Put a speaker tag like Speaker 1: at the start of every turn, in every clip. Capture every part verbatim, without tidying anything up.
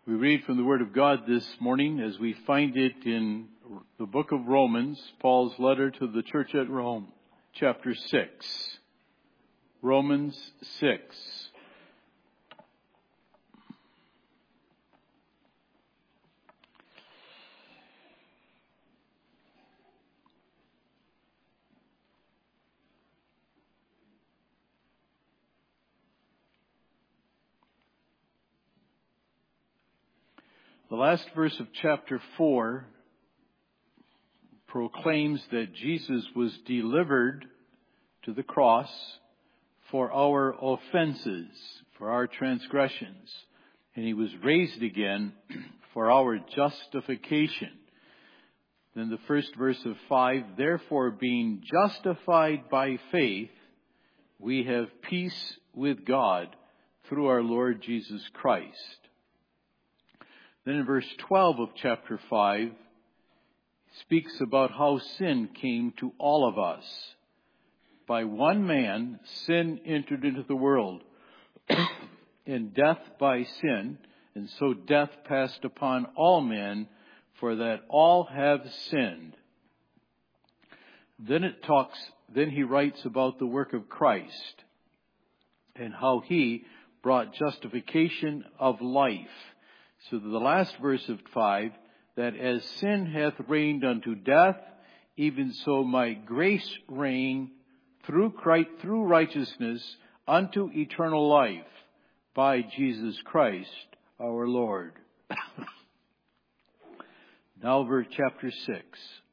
Speaker 1: We read from the Word of God this morning as we find it in the book of Romans, Paul's letter to the church at Rome, chapter six. Romans six. The last verse of chapter four proclaims that Jesus was delivered to the cross for our offenses, for our transgressions, and he was raised again for our justification. Then the first verse of five, therefore being justified by faith, we have peace with God through our Lord Jesus Christ. Then in verse twelve of chapter five, speaks about how sin came to all of us. By one man, sin entered into the world, and death by sin, and so death passed upon all men, for that all have sinned. Then it talks, then he writes about the work of Christ, and how he brought justification of life. So the last verse of five, that as sin hath reigned unto death, even so might grace reign through Christ, through righteousness unto eternal life by Jesus Christ our Lord. Now verse chapter six.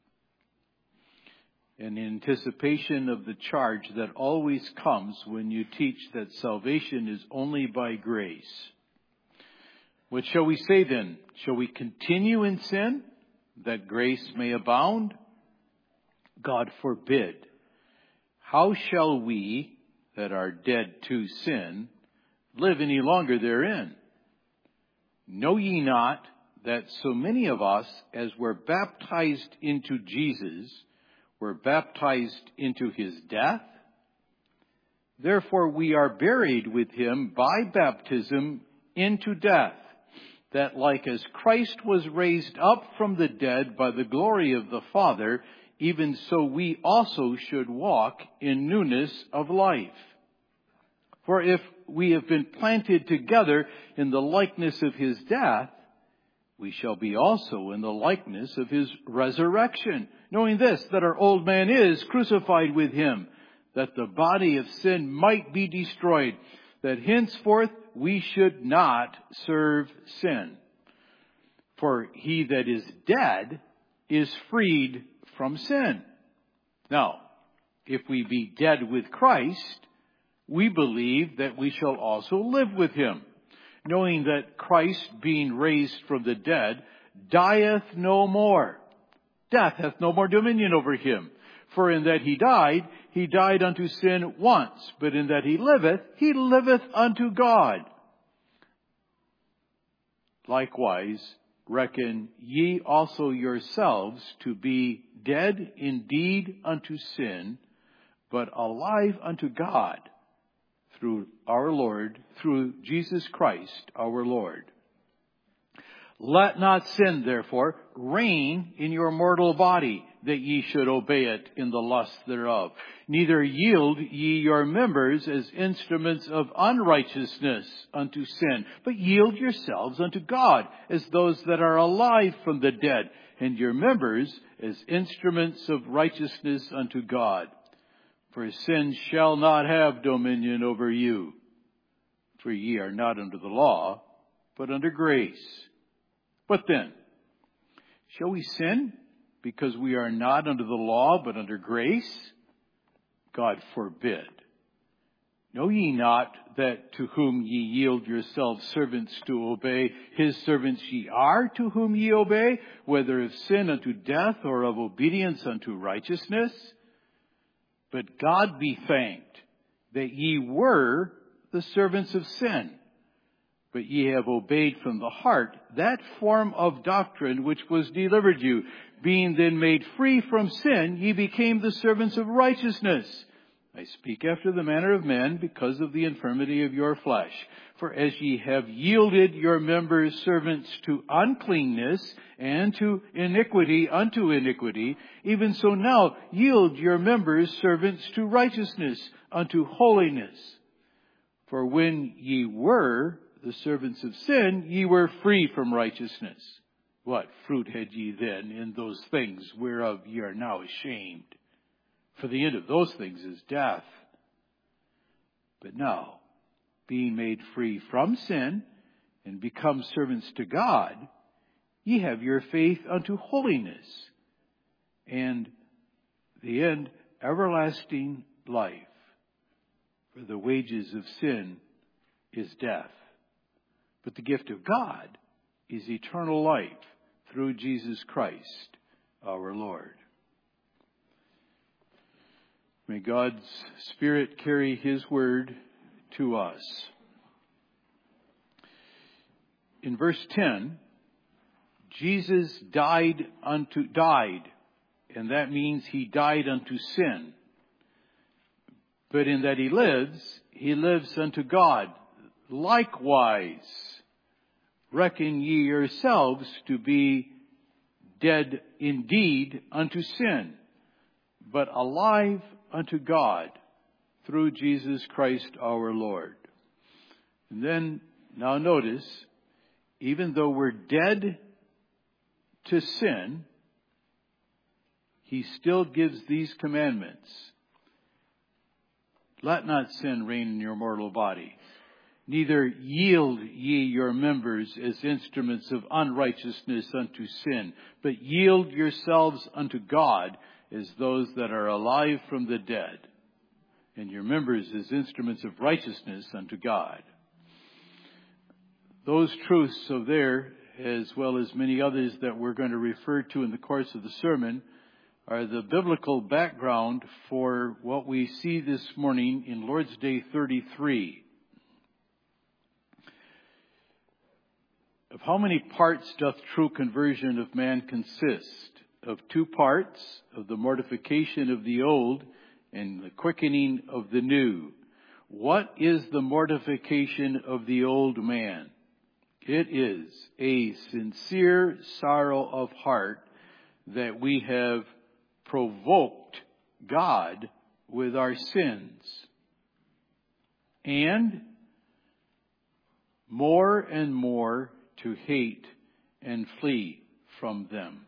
Speaker 1: In anticipation of the charge that always comes when you teach that salvation is only by grace. What shall we say then? Shall we continue in sin, that grace may abound? God forbid. How shall we, that are dead to sin, live any longer therein? Know ye not that so many of us, as were baptized into Jesus, were baptized into his death? Therefore we are buried with him by baptism into death, that like as Christ was raised up from the dead by the glory of the Father, even so we also should walk in newness of life. For if we have been planted together in the likeness of his death, we shall be also in the likeness of his resurrection, knowing this, that our old man is crucified with him, that the body of sin might be destroyed, that henceforth we should not serve sin. For he that is dead is freed from sin. Now, if we be dead with Christ, we believe that we shall also live with him, knowing that Christ, being raised from the dead, dieth no more. Death hath no more dominion over him. For in that he died, he died unto sin once, but in that he liveth, he liveth unto God. Likewise, reckon ye also yourselves to be dead indeed unto sin, but alive unto God through our Lord, through Jesus Christ our Lord. Let not sin, therefore, reign in your mortal body, that ye should obey it in the lust thereof. Neither yield ye your members as instruments of unrighteousness unto sin, but yield yourselves unto God as those that are alive from the dead, and your members as instruments of righteousness unto God. For sin shall not have dominion over you. For ye are not under the law, but under grace. What then? Shall we sin because we are not under the law, but under grace? God forbid. Know ye not that to whom ye yield yourselves servants to obey, his servants ye are to whom ye obey, whether of sin unto death or of obedience unto righteousness? But God be thanked that ye were the servants of sin, but ye have obeyed from the heart that form of doctrine which was delivered you. Being then made free from sin, ye became the servants of righteousness. I speak after the manner of men because of the infirmity of your flesh. For as ye have yielded your members servants to uncleanness and to iniquity unto iniquity, even so now yield your members servants to righteousness unto holiness. For when ye were the servants of sin, ye were free from righteousness. What fruit had ye then in those things whereof ye are now ashamed? For the end of those things is death. But now, being made free from sin and become servants to God, ye have your faith unto holiness, and the end everlasting life. For the wages of sin is death, but the gift of God is eternal life through Jesus Christ our Lord. May God's Spirit carry His word to us. In verse ten, Jesus died unto died, and that means He died unto sin. But in that He lives, He lives unto God. Likewise, reckon ye yourselves to be dead indeed unto sin, but alive unto God through Jesus Christ our Lord. And then, now notice, even though we're dead to sin, He still gives these commandments. Let not sin reign in your mortal body. Neither yield ye your members as instruments of unrighteousness unto sin, but yield yourselves unto God as those that are alive from the dead, and your members as instruments of righteousness unto God. Those truths are there, as well as many others that we're going to refer to in the course of the sermon, are the biblical background for what we see this morning in Lord's Day thirty-three. Of how many parts doth true conversion of man consist? Of two parts, of the mortification of the old and the quickening of the new. What is the mortification of the old man? It is a sincere sorrow of heart that we have provoked God with our sins, and more and more to hate and flee from them.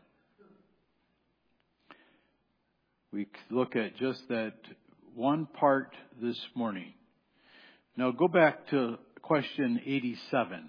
Speaker 1: We look at just that one part this morning. Now go back to question eighty-seven.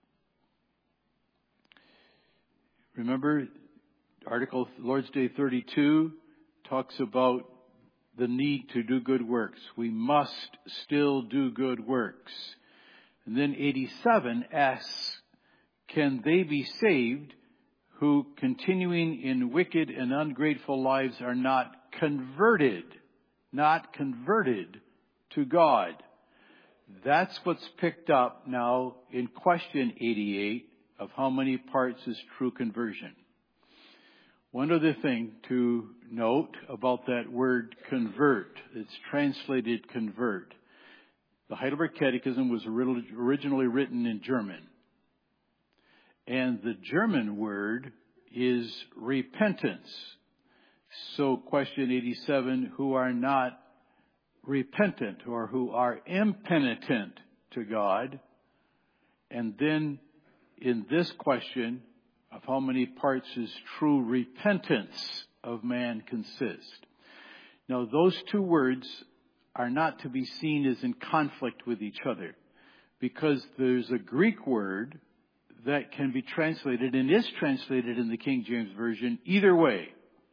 Speaker 1: Remember, article Lord's Day thirty-two talks about the need to do good works. We must still do good works. And then eighty-seven asks, can they be saved who, continuing in wicked and ungrateful lives, are not converted, not converted to God? That's what's picked up now in question eighty-eight of how many parts is true conversion. One other thing to note about that word convert. It's translated convert. The Heidelberg Catechism was originally written in German. And the German word is repentance. So question eighty-seven, who are not repentant or who are impenitent to God. And then in this question of how many parts is true repentance of man consist. Now those two words are not to be seen as in conflict with each other, because there's a Greek word that can be translated and is translated in the King James Version either way.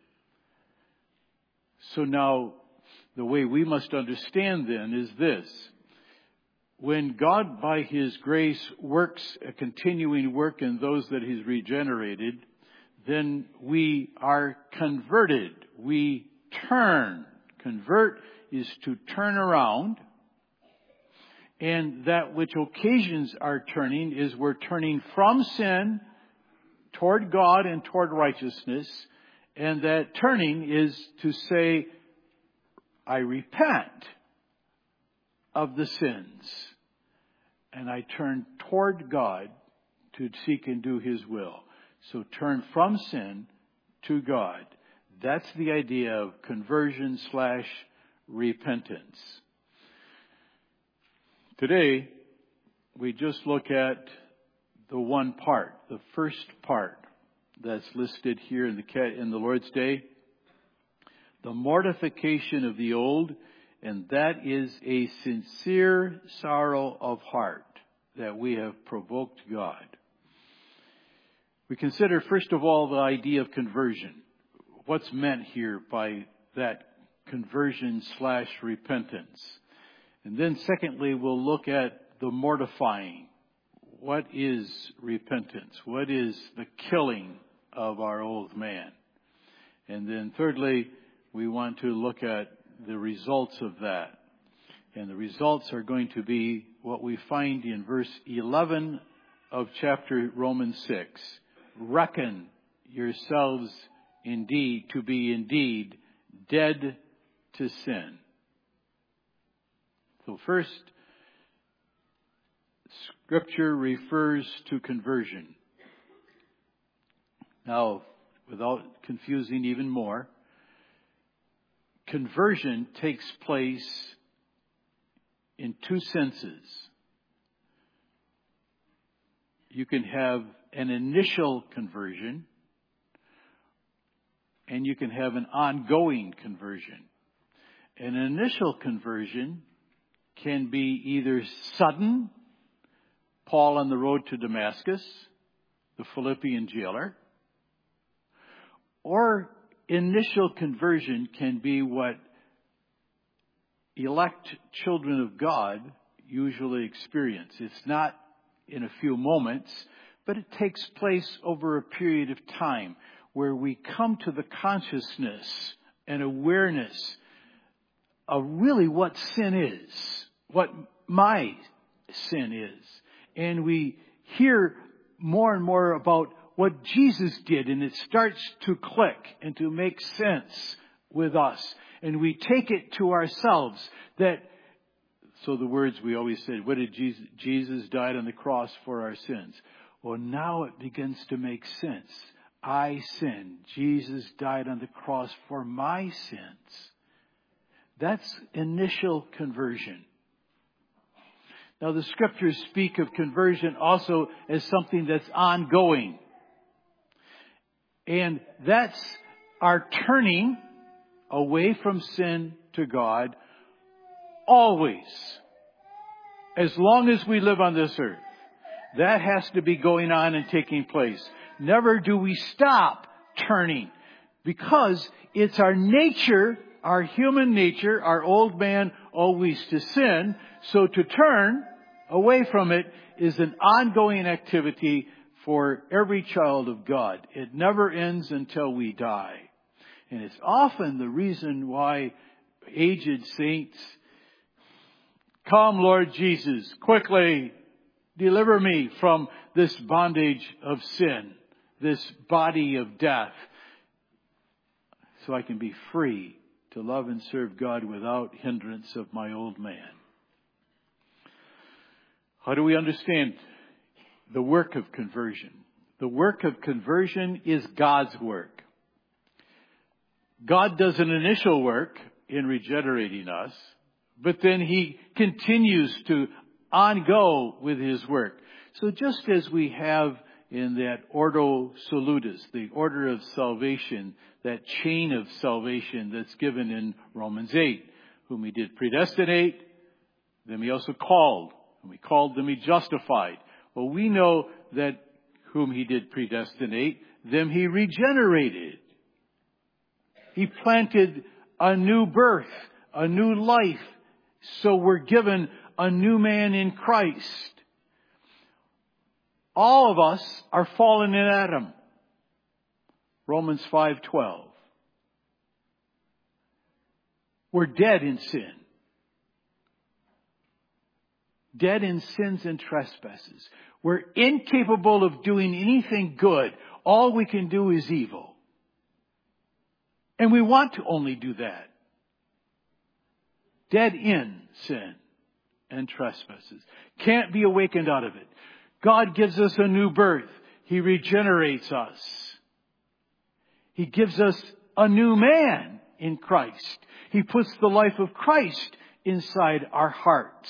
Speaker 1: So now, the way we must understand then is this. When God, by His grace, works a continuing work in those that He's regenerated, then we are converted. We turn. Convert is to turn around. And that which occasions our turning is we're turning from sin toward God and toward righteousness. And that turning is to say, I repent of the sins and I turn toward God to seek and do His will. So turn from sin to God. That's the idea of conversion slash repentance. Today, we just look at the one part, the first part that's listed here in the in the Lord's Day. The mortification of the old, and that is a sincere sorrow of heart that we have provoked God. We consider, first of all, the idea of conversion. What's meant here by that conversion slash repentance? And then secondly, we'll look at the mortifying. What is repentance? What is the killing of our old man? And then thirdly, we want to look at the results of that. And the results are going to be what we find in verse eleven of chapter Romans six. Reckon yourselves indeed to be indeed dead to sin. So first, Scripture refers to conversion. Now, without confusing even more, conversion takes place in two senses. You can have an initial conversion, and you can have an ongoing conversion. An initial conversion can be either sudden, Paul on the road to Damascus, the Philippian jailer, or initial conversion can be what elect children of God usually experience. It's not in a few moments, but it takes place over a period of time where we come to the consciousness and awareness of really what sin is, what my sin is. And we hear more and more about what Jesus did, and it starts to click and to make sense with us. And we take it to ourselves that, so the words we always said, what did Jesus, Jesus died on the cross for our sins. Well, now it begins to make sense. I sinned. Jesus died on the cross for my sins. That's initial conversion. Now, the Scriptures speak of conversion also as something that's ongoing. And that's our turning away from sin to God always. As long as we live on this earth. That has to be going on and taking place. Never do we stop turning. Because it's our nature, our human nature, our old man always to sin. So to turn away from it is an ongoing activity for every child of God. It never ends until we die. And it's often the reason why aged saints, come Lord Jesus, quickly deliver me from this bondage of sin, this body of death, so I can be free to love and serve God without hindrance of my old man. How do we understand the work of conversion? The work of conversion is God's work. God does an initial work in regenerating us, but then He continues to on-go with His work. So just as we have in that Ordo Salutis, the order of salvation, that chain of salvation that's given in Romans eight, whom He did predestinate, then He also called. When we called them, He justified. Well, we know that whom He did predestinate, them He regenerated. He planted a new birth, a new life. So we're given a new man in Christ. All of us are fallen in Adam. Romans five twelve. We're dead in sin. Dead in sins and trespasses. We're incapable of doing anything good. All we can do is evil. And we want to only do that. dead in sin and trespasses. Can't be awakened out of it. God gives us a new birth. He regenerates us. He gives us a new man in Christ. He puts the life of Christ inside our hearts.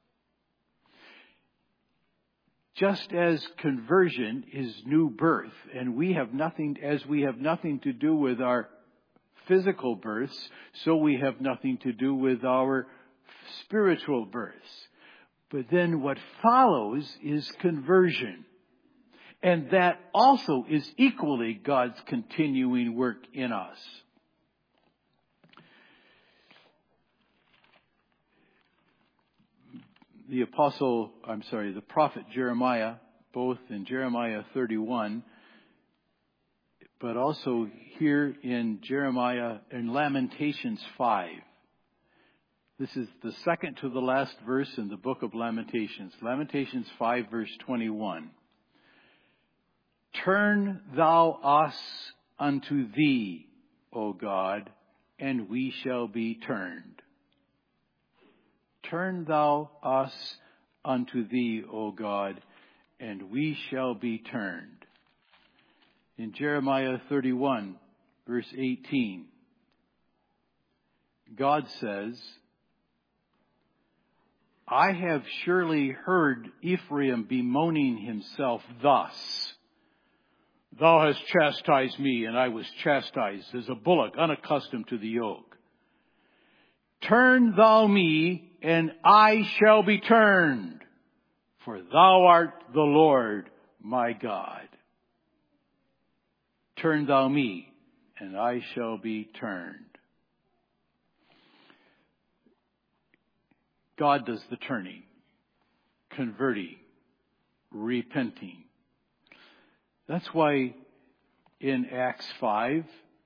Speaker 1: Just as conversion is new birth, and we have nothing, as we have nothing to do with our physical births, so we have nothing to do with our spiritual births. But then what follows is conversion. And that also is equally God's continuing work in us. The apostle, I'm sorry, the prophet Jeremiah, both in Jeremiah thirty-one, but also here in Jeremiah, in Lamentations five. This is the second to the last verse in the book of Lamentations. Lamentations five, verse twenty-one. Turn thou us unto thee, O God, and we shall be turned. Turn thou us unto thee, O God, and we shall be turned. In Jeremiah thirty-one, verse eighteen, God says, I have surely heard Ephraim bemoaning himself thus. Thou hast chastised me, and I was chastised as a bullock unaccustomed to the yoke. Turn thou me, and I shall be turned, for thou art the Lord my God. Turn thou me, and I shall be turned. God does the turning, converting, repenting. That's why in Acts five,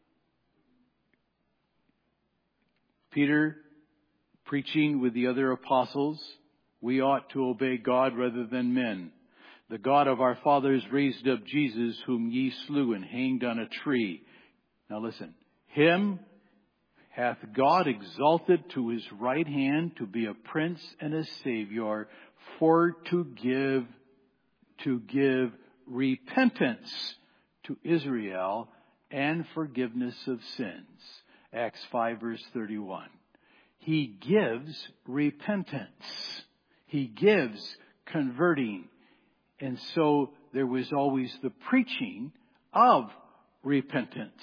Speaker 1: Peter preaching with the other apostles, we ought to obey God rather than men. The God of our fathers raised up Jesus, whom ye slew and hanged on a tree. Now listen, him hath God exalted to his right hand to be a prince and a savior, for to give, to give repentance to Israel and forgiveness of sins. Acts five, verse thirty-one. He gives repentance. He gives converting. And so there was always the preaching of repentance.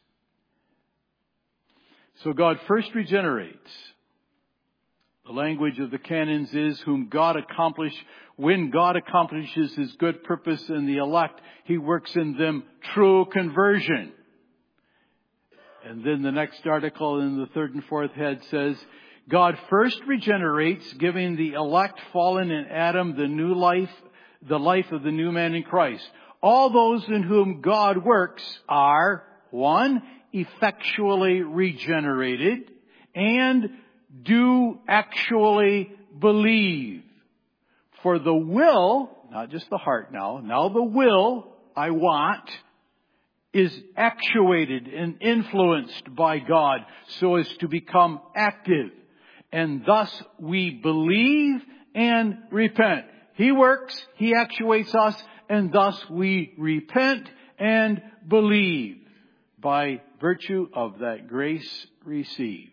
Speaker 1: So God first regenerates. The language of the canons is whom God accomplished. When God accomplishes his good purpose in the elect, he works in them true conversion. And then the next article in the third and fourth head says, God first regenerates, giving the elect fallen in Adam the new life, the life of the new man in Christ. All those in whom God works are, one, effectually regenerated, and do actually believe. For the will, not just the heart now, now the will, I want, is actuated and influenced by God so as to become active. And thus we believe and repent. He works, he actuates us, and thus we repent and believe by virtue of that grace received.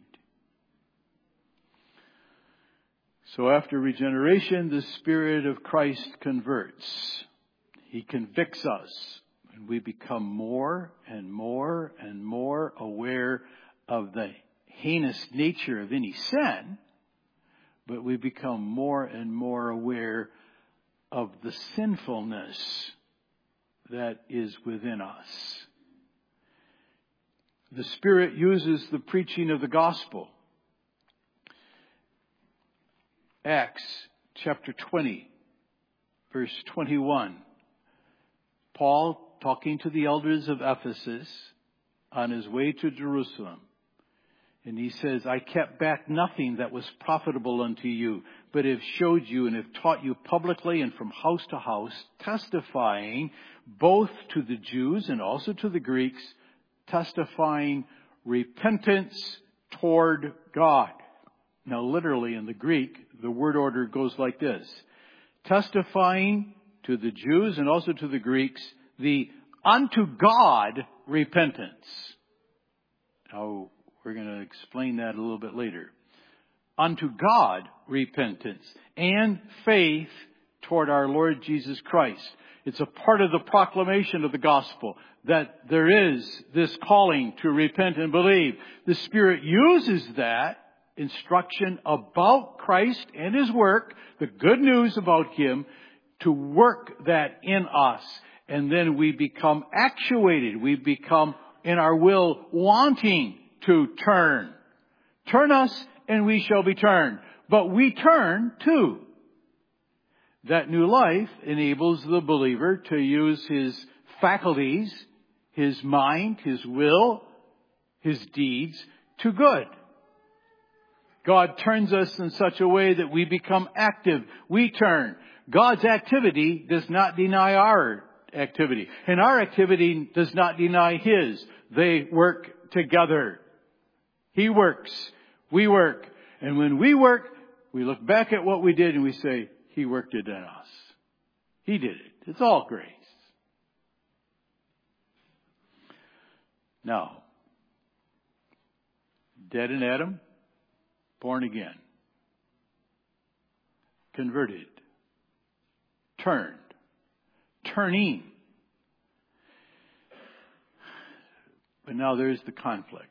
Speaker 1: So after regeneration, the Spirit of Christ converts. He convicts us, and we become more and more and more aware of the heinous nature of any sin, but we become more and more aware of the sinfulness that is within us. The Spirit uses the preaching of the gospel. Acts chapter twenty, verse twenty-one. Paul, talking to the elders of Ephesus on his way to Jerusalem, and he says, I kept back nothing that was profitable unto you, but have showed you and have taught you publicly and from house to house, testifying both to the Jews and also to the Greeks, testifying repentance toward God. Now, literally in the Greek, the word order goes like this. Testifying to the Jews and also to the Greeks, the unto God repentance. Now, we're going to explain that a little bit later. Unto God repentance and faith toward our Lord Jesus Christ. It's a part of the proclamation of the gospel that there is this calling to repent and believe. The Spirit uses that instruction about Christ and His work, the good news about Him, to work that in us. And then we become actuated. We become in our will wanting to turn. Turn us and we shall be turned. But we turn too. That new life enables the believer to use his faculties, his mind, his will, his deeds to good. God turns us in such a way that we become active. We turn. God's activity does not deny our activity. And our activity does not deny His. They work together. He works. We work. And when we work, we look back at what we did and we say, He worked it in us. He did it. It's all grace. Now, dead in Adam, born again, converted, turned, turning. But now there's the conflict.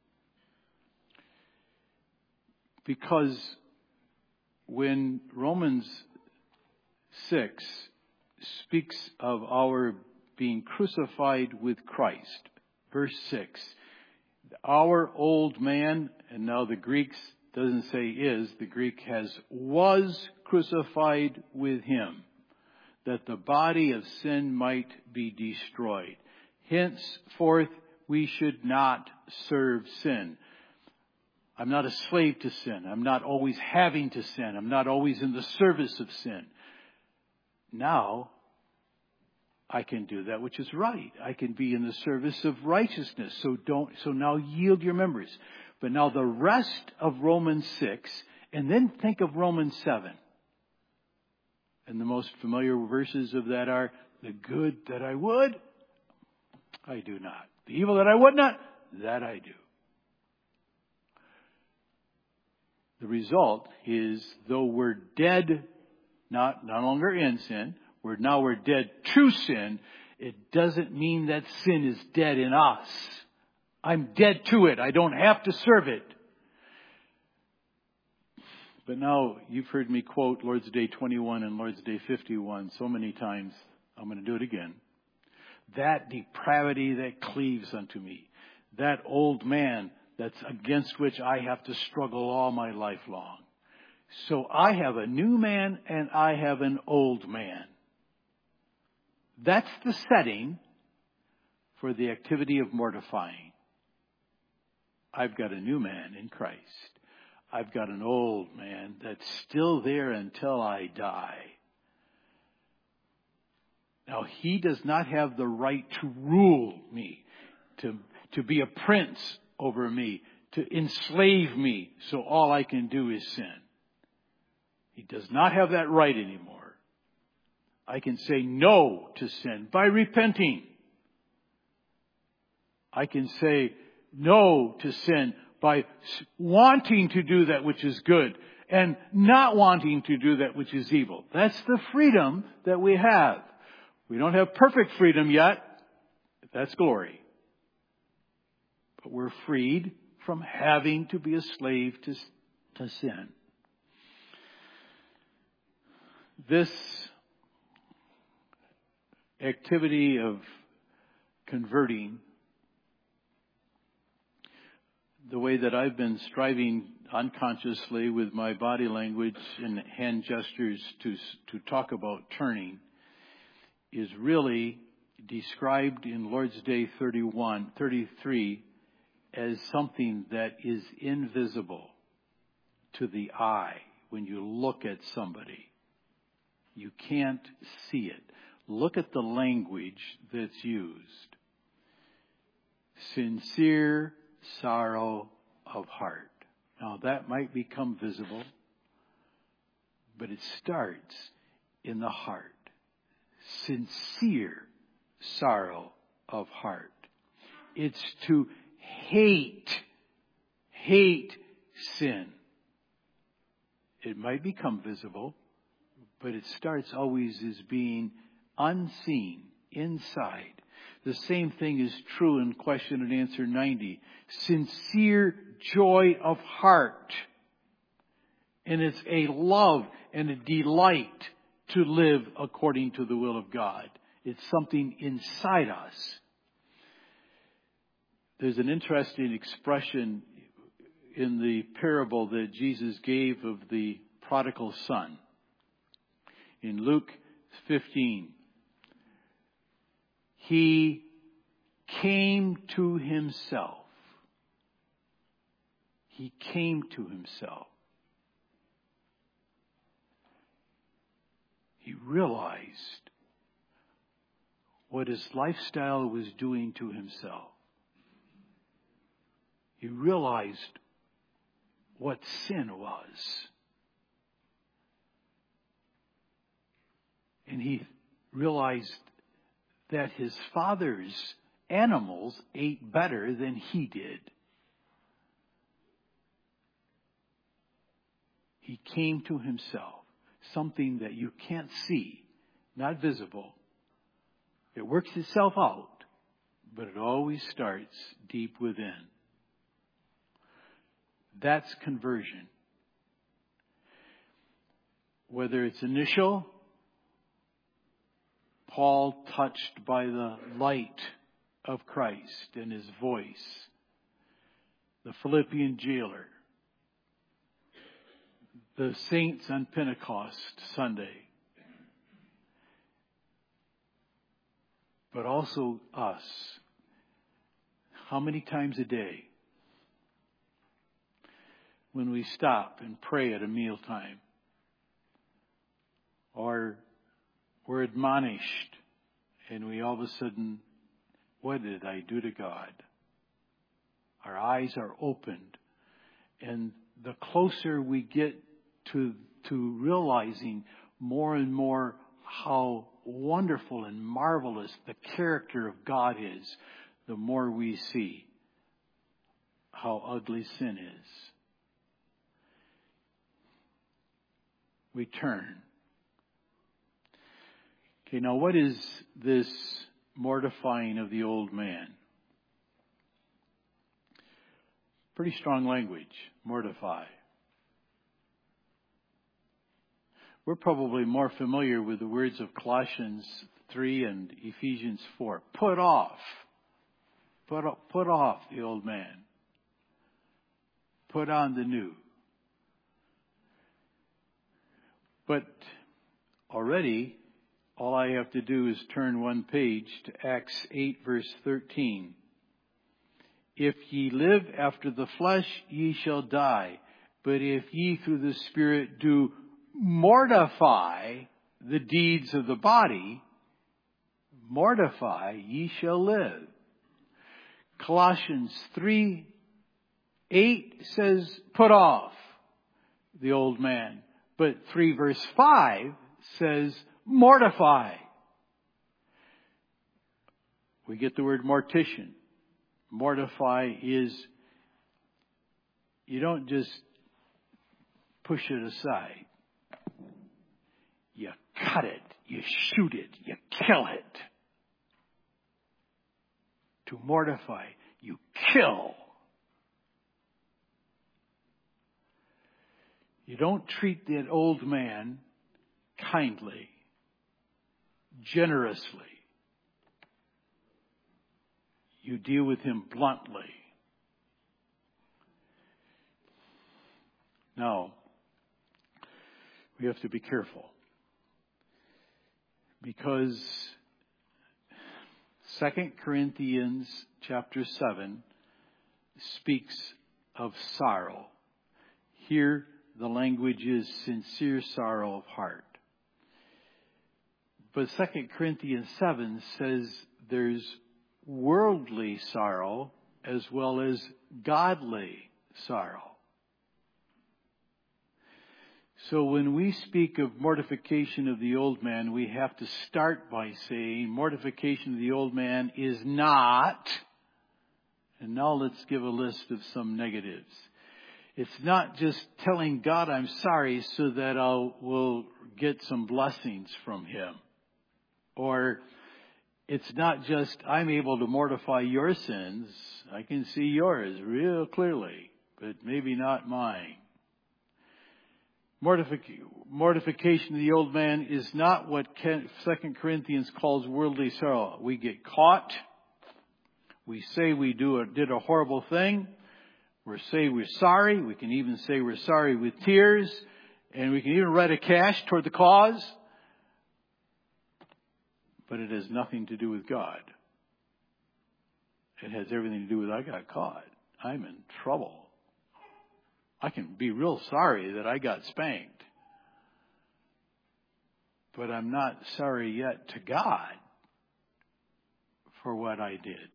Speaker 1: Because when Romans six speaks of our being crucified with Christ, verse six, our old man, and now the Greek doesn't say is, the Greek has was crucified with Him, that the body of sin might be destroyed. Henceforth, we should not serve sin. I'm not a slave to sin. I'm not always having to sin. I'm not always in the service of sin. Now, I can do that which is right. I can be in the service of righteousness. So don't, so now yield your members. But now the rest of Romans six, and then think of Romans seven. And the most familiar verses of that are, the good that I would, I do not. The evil that I would not, that I do. The result is, though we're dead, not, no longer in sin, we're now we're dead to sin, it doesn't mean that sin is dead in us. I'm dead to it. I don't have to serve it. But now you've heard me quote Lord's Day twenty-one and Lord's Day fifty-one so many times. I'm going to do it again. That depravity that cleaves unto me, that old man that's against which I have to struggle all my life long. So I have a new man and I have an old man. That's the setting for the activity of mortifying. I've got a new man in Christ. I've got an old man that's still there until I die. Now, he does not have the right to rule me, to, to be a prince over me, to enslave me, so all I can do is sin. He does not have that right anymore. I can say no to sin by repenting. I can say no to sin by wanting to do that which is good and not wanting to do that which is evil. That's the freedom that we have. We don't have perfect freedom yet. That's glory. But we're freed from having to be a slave to, to sin. This activity of converting, the way that I've been striving unconsciously with my body language and hand gestures to, to talk about turning, is really described in Lord's Day thirty-one, thirty-three as something that is invisible to the eye when you look at somebody. You can't see it. Look at the language that's used. Sincere sorrow of heart. Now that might become visible, but it starts in the heart. Sincere sorrow of heart. It's to hate, hate sin. It might become visible, but it starts always as being unseen, inside. The same thing is true in question and answer ninety. Sincere joy of heart. And it's a love and a delight to live according to the will of God. It's something inside us. There's an interesting expression in the parable that Jesus gave of the prodigal son. In Luke fifteen, he came to himself. He came to himself. He realized what his lifestyle was doing to himself. He realized what sin was. And he realized that his father's animals ate better than he did. He came to himself. Something that you can't see, not visible. It works itself out, but it always starts deep within. That's conversion. Whether it's initial, Paul touched by the light of Christ and his voice, the Philippian jailer, the saints on Pentecost Sunday, but also us. How many times a day when we stop and pray at a mealtime, or we're admonished and we all of a sudden, what did I do to God? Our eyes are opened, and the closer we get to to realizing more and more how wonderful and marvelous the character of God is, the more we see how ugly sin is. We turn. Okay, now what is this mortifying of the old man? Pretty strong language, mortify. We're probably more familiar with the words of Colossians three and Ephesians four. Put off. Put, put off the old man. Put on the new. But already, all I have to do is turn one page to Acts eight, verse thirteen. If ye live after the flesh, ye shall die. But if ye through the Spirit do mortify the deeds of the body, mortify, ye shall live. Colossians three, eight says, put off the old man. But three verse five says, mortify. We get the word mortician. Mortify is, you don't just push it aside. You cut it. You shoot it. You kill it. To mortify, you kill. You don't treat that old man kindly, generously. You deal with him bluntly. Now, we have to be careful, because Second Corinthians chapter seven speaks of sorrow. Here, the language is sincere sorrow of heart. But Second Corinthians seven says there's worldly sorrow as well as godly sorrow. So when we speak of mortification of the old man, we have to start by saying mortification of the old man is not, and now let's give a list of some negatives. It's not just telling God I'm sorry so that I will get some blessings from Him. Or it's not just I'm able to mortify your sins. I can see yours real clearly, but maybe not mine. Mortific- mortification of the old man is not what Second Corinthians calls worldly sorrow. We get caught. We say we do a, did a horrible thing. We say we're sorry. We can even say we're sorry with tears. And we can even write a cash toward the cause. But it has nothing to do with God. It has everything to do with I got caught. I'm in trouble. I can be real sorry that I got spanked. But I'm not sorry yet to God for what I did.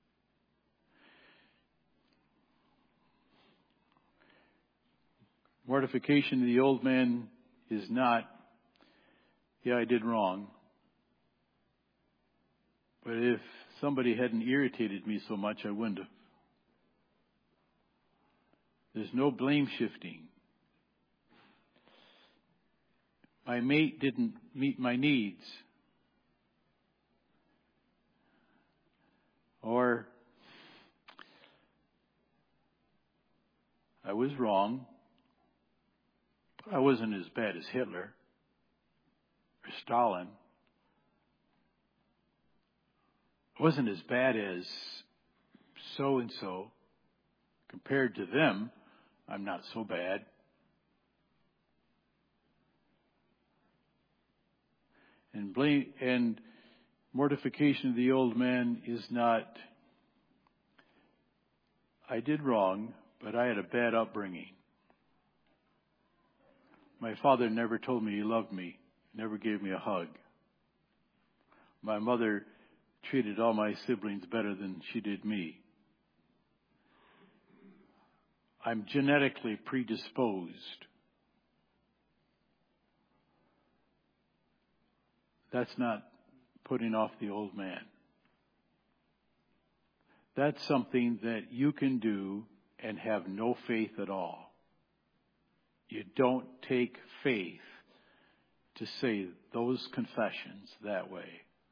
Speaker 1: Mortification of the old man is not, yeah, I did wrong. But if somebody hadn't irritated me so much, I wouldn't have. There's no blame shifting. My mate didn't meet my needs. Or I was wrong, but I wasn't as bad as Hitler or Stalin. I wasn't as bad as so-and-so. Compared to them, I'm not so bad. And blame and mortification of the old man is not, I did wrong, but I had a bad upbringing. My father never told me he loved me, never gave me a hug. My mother treated all my siblings better than she did me. I'm genetically predisposed. That's not putting off the old man. That's something that you can do and have no faith at all. You don't take faith to say those confessions that way.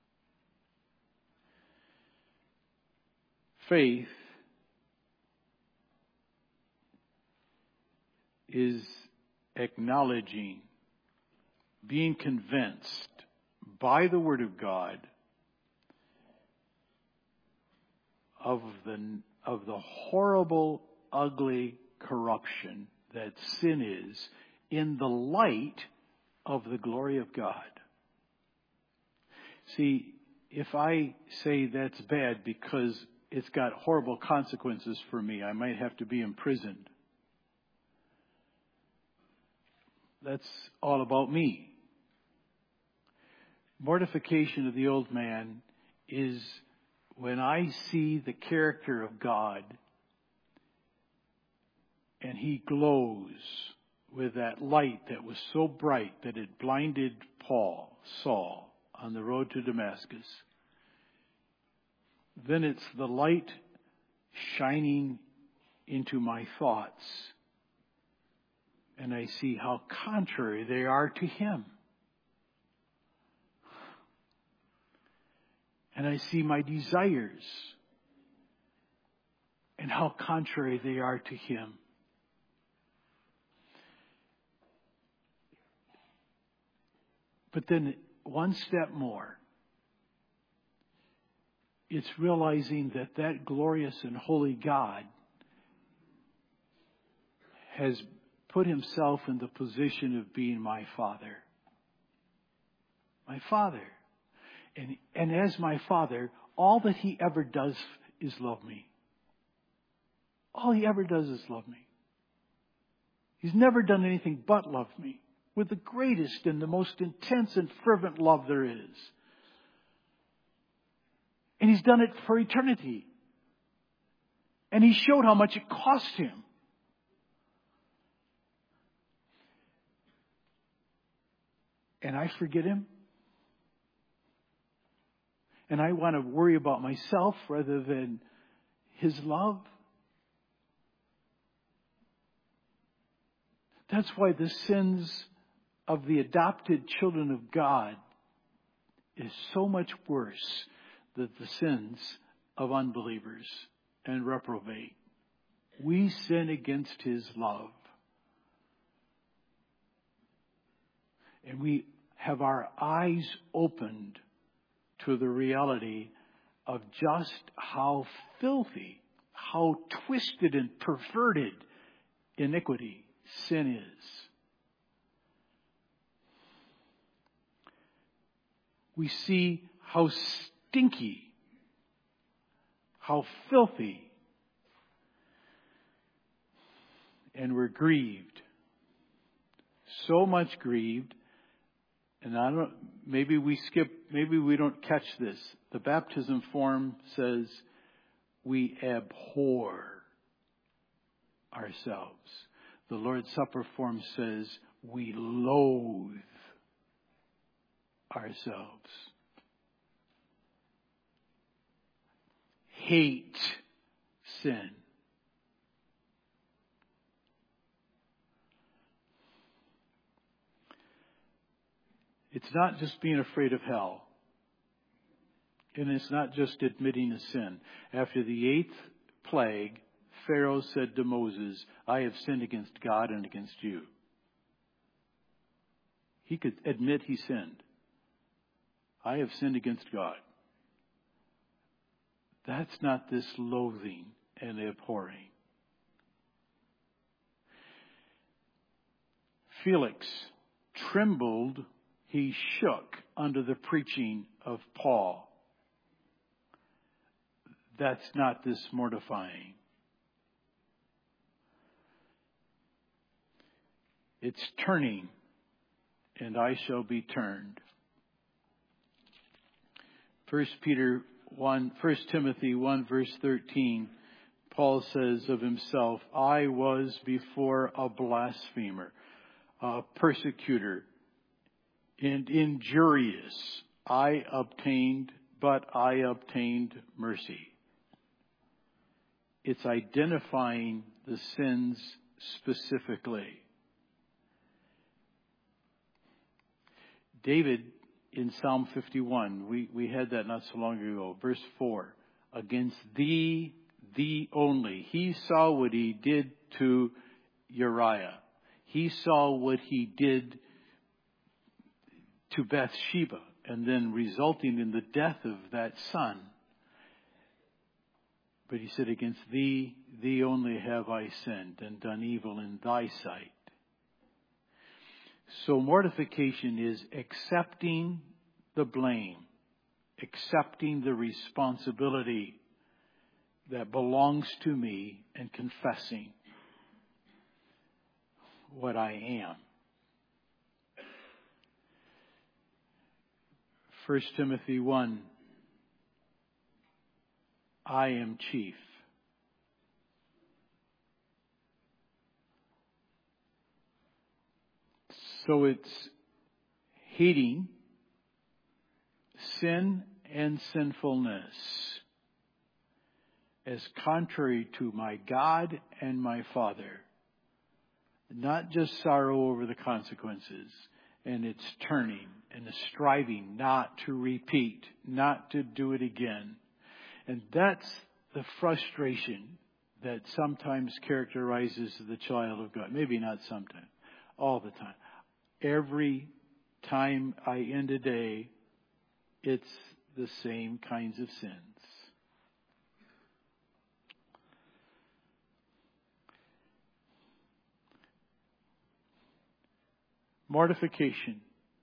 Speaker 1: Faith is acknowledging, being convinced by the Word of God of the, of the horrible, ugly corruption that sin is in the light of the glory of God. See, if I say that's bad because it's got horrible consequences for me, I might have to be imprisoned. That's all about me. Mortification of the old man is when I see the character of God and He glows with that light that was so bright that it blinded Paul, Saul, on the road to Damascus. Then it's the light shining into my thoughts. And I see how contrary they are to Him. And I see my desires and how contrary they are to Him. But then one step more. It's realizing that that glorious and holy God has put Himself in the position of being my Father. My Father. And, and as my Father, all that He ever does is love me. All He ever does is love me. He's never done anything but love me with the greatest and the most intense and fervent love there is. And He's done it for eternity. And He showed how much it cost Him. and I forget Him? And I want to worry about myself rather than His love? That's why the sins of the adopted children of God is so much worse than the sins of unbelievers and reprobate. We sin against His love. And we have our eyes opened to the reality of just how filthy, how twisted and perverted iniquity, sin is. We see how stinky, how filthy, and we're grieved. So much grieved. And I don't, maybe we skip, maybe we don't catch this. The baptism form says we abhor ourselves. The Lord's Supper form says we loathe ourselves. Hate sin. It's not just being afraid of hell. And it's not just admitting a sin. After the eighth plague, Pharaoh said to Moses, I have sinned against God and against you. He could admit he sinned. I have sinned against God. That's not this loathing and abhorring. Felix trembled, he shook under the preaching of Paul. That's not this mortifying. It's turning, and I shall be turned. First Peter one, First Timothy one, verse thirteen, Paul says of himself, I was before a blasphemer, a persecutor, and injurious. I obtained, but I obtained mercy. It's identifying the sins specifically. David, in Psalm fifty-one, we, we had that not so long ago, verse four, against thee, thee only. He saw what he did to Uriah. He saw what he did to Bathsheba, and then resulting in the death of that son. But he said, against thee, thee only have I sinned and done evil in thy sight. So mortification is accepting the blame, accepting the responsibility that belongs to me, and confessing what I am. First Timothy one, I am chief. So it's hating sin and sinfulness as contrary to my God and my Father. Not just sorrow over the consequences, and it's turning and the striving not to repeat, not to do it again. And that's the frustration that sometimes characterizes the child of God. Maybe not sometimes, all the time. Every time I end a day, it's the same kinds of sins. Mortification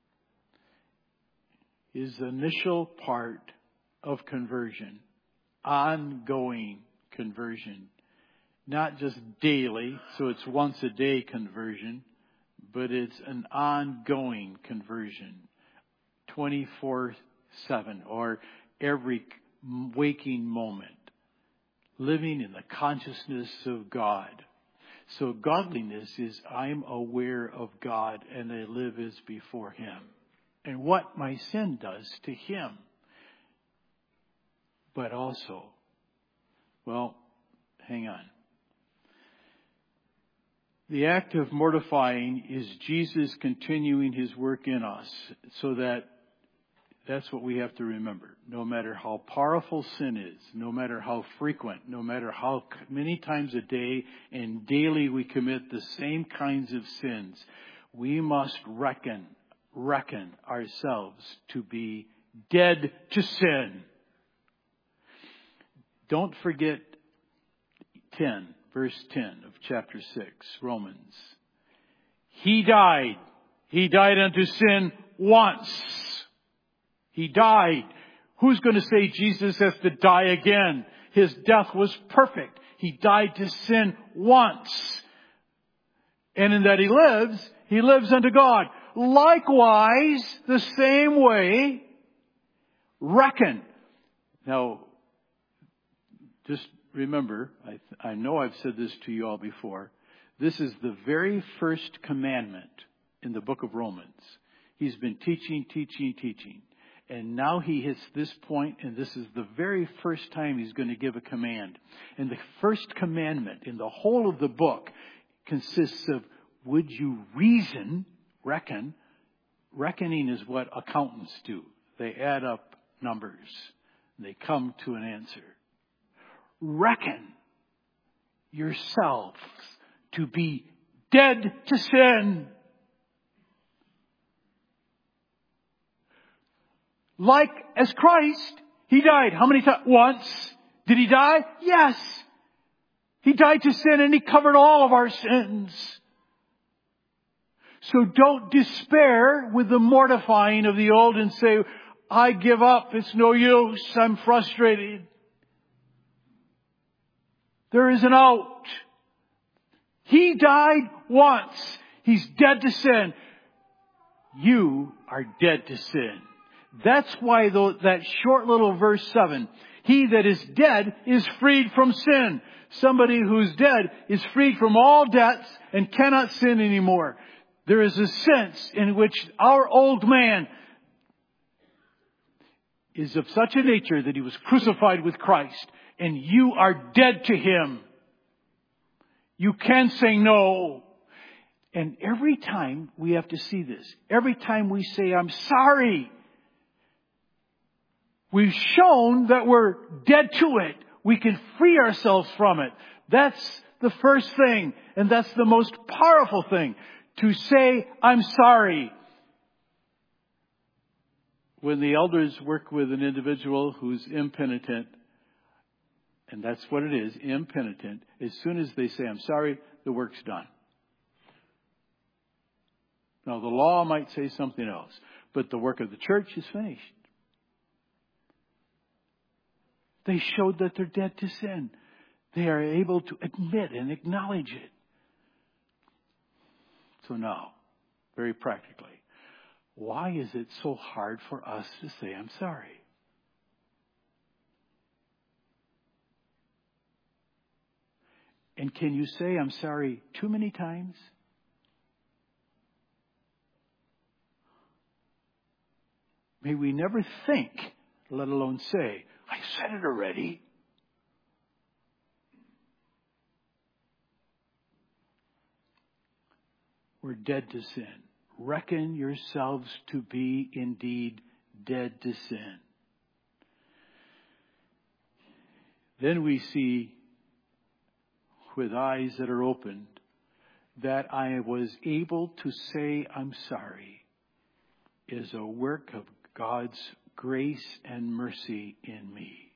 Speaker 1: is the initial part of conversion, ongoing conversion, not just daily, so it's once a day conversion, but it's an ongoing conversion, twenty-four seven, or every waking moment, living in the consciousness of God. So godliness is I'm aware of God and I live as before Him. and what my sin does to him. But also, well, hang on. The act of mortifying is Jesus continuing his work in us, so that that's what we have to remember. No matter how powerful sin is, no matter how frequent, no matter how many times a day and daily we commit the same kinds of sins, we must reckon, reckon ourselves to be dead to sin. Don't forget ten, verse ten of chapter six, Romans. He died. He died unto sin once. He died. Who's going to say Jesus has to die again? His death was perfect. He died to sin once. And in that he lives, he lives unto God. Likewise, the same way, reckon. Now, just remember, I, I know I've said this to you all before. This is the very first commandment in the book of Romans. He's been teaching, teaching, teaching. And now he hits this point, and this is the very first time he's going to give a command. And the first commandment in the whole of the book consists of, would you reason, reckon? Reckoning is what accountants do. They add up numbers. And they come to an answer. Reckon yourselves to be dead to sin. Like as Christ, he died. How many times? Once. Did he die? Yes. He died to sin and he covered all of our sins. So don't despair with the mortifying of the old and say, I give up. It's no use. I'm frustrated. There is an out. He died once. He's dead to sin. You are dead to sin. That's why though, that short little verse seven, he that is dead is freed from sin. Somebody who's dead is freed from all debts and cannot sin anymore. There is a sense in which our old man is of such a nature that he was crucified with Christ, and you are dead to him. You can say no. And every time we have to see this, every time we say, I'm sorry, we've shown that we're dead to it. We can free ourselves from it. That's the first thing, and that's the most powerful thing. To say, I'm sorry. When the elders work with an individual who's impenitent, and that's what it is, impenitent, as soon as they say, I'm sorry, the work's done. Now, the law might say something else, but the work of the church is finished. They showed that they're dead to sin. They are able to admit and acknowledge it. So now, very practically, why is it so hard for us to say, I'm sorry? And can you say, I'm sorry too many times? May we never think, let alone say, I said it already. We're dead to sin. Reckon yourselves to be indeed dead to sin. Then we see with eyes that are opened that I was able to say I'm sorry is a work of God's grace and mercy in me.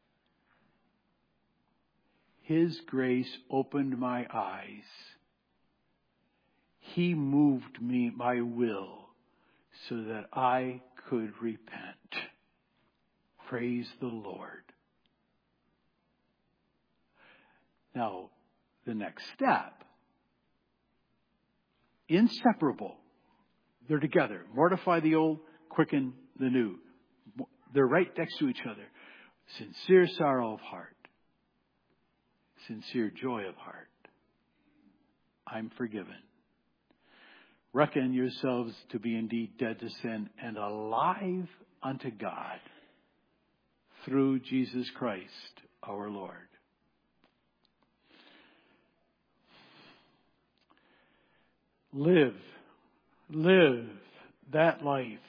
Speaker 1: His grace opened my eyes. He moved me, my will, so that I could repent. Praise the Lord. Now, the next step. Inseparable. They're together. Mortify the old, quicken the new. They're right next to each other. Sincere sorrow of heart. Sincere joy of heart. I'm forgiven. reckon yourselves to be indeed dead to sin and alive unto God through Jesus Christ our Lord. Live, live that life.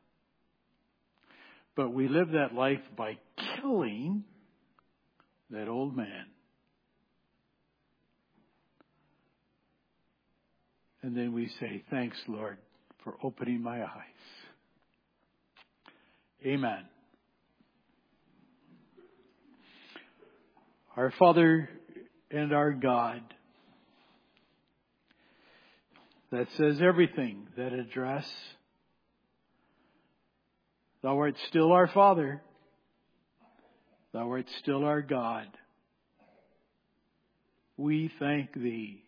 Speaker 1: But we live that life by killing that old man. And then we say, thanks, Lord, for opening my eyes. Amen. Our Father and our God, that says everything that address. Thou art still our Father. Thou art still our God. We thank Thee.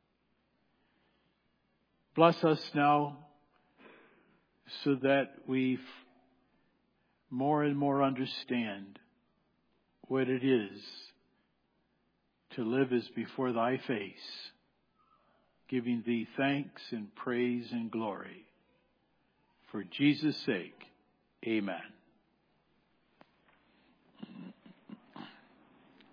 Speaker 1: Bless us now so that we more and more understand what it is to live as before Thy face, giving Thee thanks and praise and glory. For Jesus' sake, amen.